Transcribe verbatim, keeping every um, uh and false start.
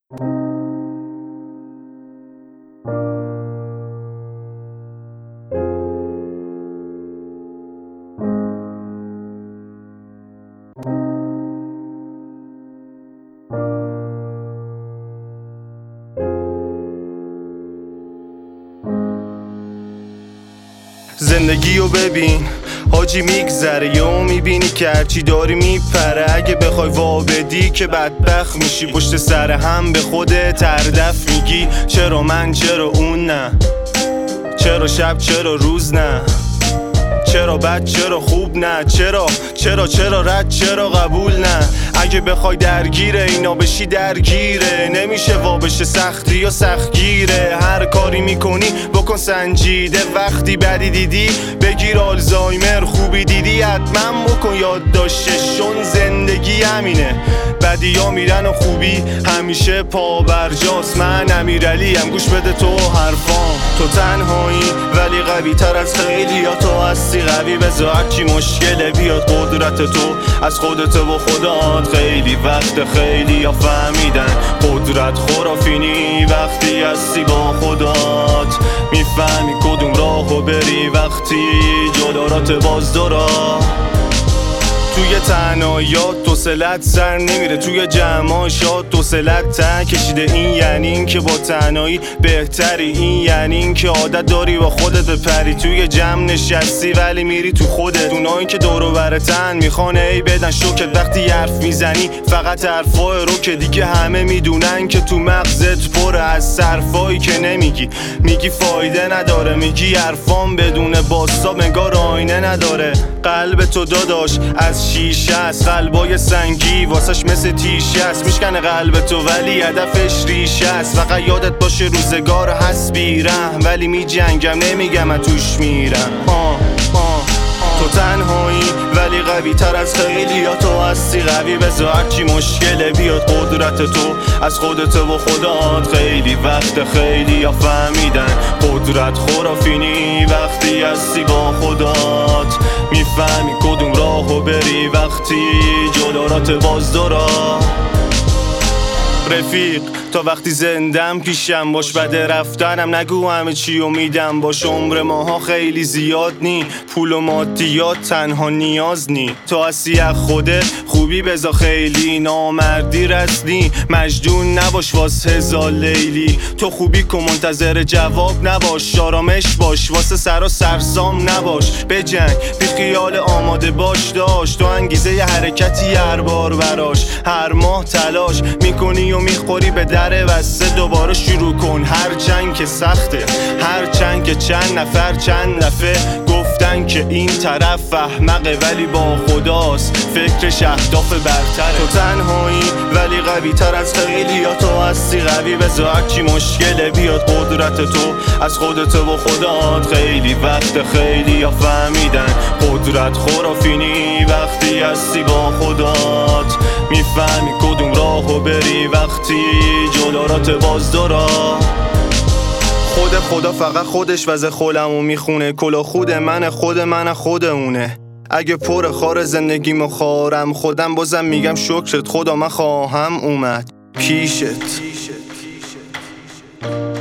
زندگیو ببین حاجی میگذره، یهو میبینی که هرچی داری میپره. اگه بخوای وابدی که بدبخت میشی، پشت سر هم به خودت تردف میگی چرا من چرا اون نه، چرا شب چرا روز نه، چرا بد چرا خوب نه، چرا چرا چرا رد چرا قبول نه. اگه بخوای درگیره اینا بشی درگیره، نمیشه وابشه سختی یا سختگیره. هر کاری میکنی بکن سنجیده، وقتی بدی دیدی بگیر آلزایمر، خوبی دیدی حتما بکن یادداشتشون. زندگی همینه، بدی ها میرن و خوبی همیشه پا برجاست. من امیرعلیم گوش بده تو حرفام، تو تنهایی ولی قوی تر از خیلی ها. تو هستی قوی بذار هرچی مشکله بیاد، قدرت تو از خودت و خدات. خیلی وقت خیلی ها فهمیدن قدرت خرافینی، وقتی هستی با خدات میفهمی کدوم راهو بری. وقتی جلارات باز دورا توی تنهاییات دوسلت سر نمیره، توی جمعاشات دوسلت ته کشیده. این یعنی این که با تنهایی بهتری، این یعنی این که عادت داری با خودت بپری. توی جمع نشستی ولی میری تو خودت، اونایی که دورو برتن میخوان ای بدن شوکت. وقتی حرف میزنی فقط حرفای رو که دیگه همه میدونن که تو مغزت پره از صرفایی که نمیگی. میگی فایده نداره، میگی حرفام بدون باستا انگار آینه نداره. قلب تو داداش از شیشه است، قلبای سنگی واسش مثل تیشه است. میشکنه قلب تو ولی هدفش ریشه است. فقط یادت باشه روزگار هست بیرحم، ولی میجنگم نمیگم از توش میرم. آه آه تو تنهایی ولی قوی تر از خیلی ها. تو هستی قوی بذار هرچی مشکله بیاد، قدرت تو از خودت و خدات. خیلی وقت خیلی ها فهمیدن قدرت خرافینی، وقتی هستی با خدات میفهمی کدوم راهو بری. وقتی جلارات باز دورا رفیق تا وقتی زندم پیشم باش، بده رفتنم نگو همه چی میدم باش. عمر ماها خیلی زیاد نی، پول و مادیات تنها نیاز نی. تو هستی از خودت خوبی بزا خیلی، نامردی رسنی مجدون نباش واسه هزار لیلی. تو خوبی که منتظر جواب نباش، آرامش باش واسه سرا سرسام نباش. بجنگ بی خیال آماده باش، داشت تو انگیزه ی حرکتی هر بار براش. هر ماه تلاش میکنی و میخوری به در بسته، دوباره شروع کن. هر جنگ که سخته، هر جنگ که چند نفر چند دفعه گفتن که این طرف احمقه ولی با خداست فکرش اهداف برتره. تو تنهایی ولی قوی تر از خیلی ها. تو هستی قوی بذار هرچی مشکله بیاد، قدرت تو از خودت و خدات. خیلی وقت خیلی ها فهمیدن قدرت خرافینی، وقتی هستی با خدات میفهمی کدوم راهو بری. وقتی جلارات باز دورا خود خدا فقط خودش وز خولمو میخونه. کلا خود من خود من خود اونه. اگه پر خار زندگیمو خارم خودم، بازم میگم شکرت خدا من خواهم اومد پیشت.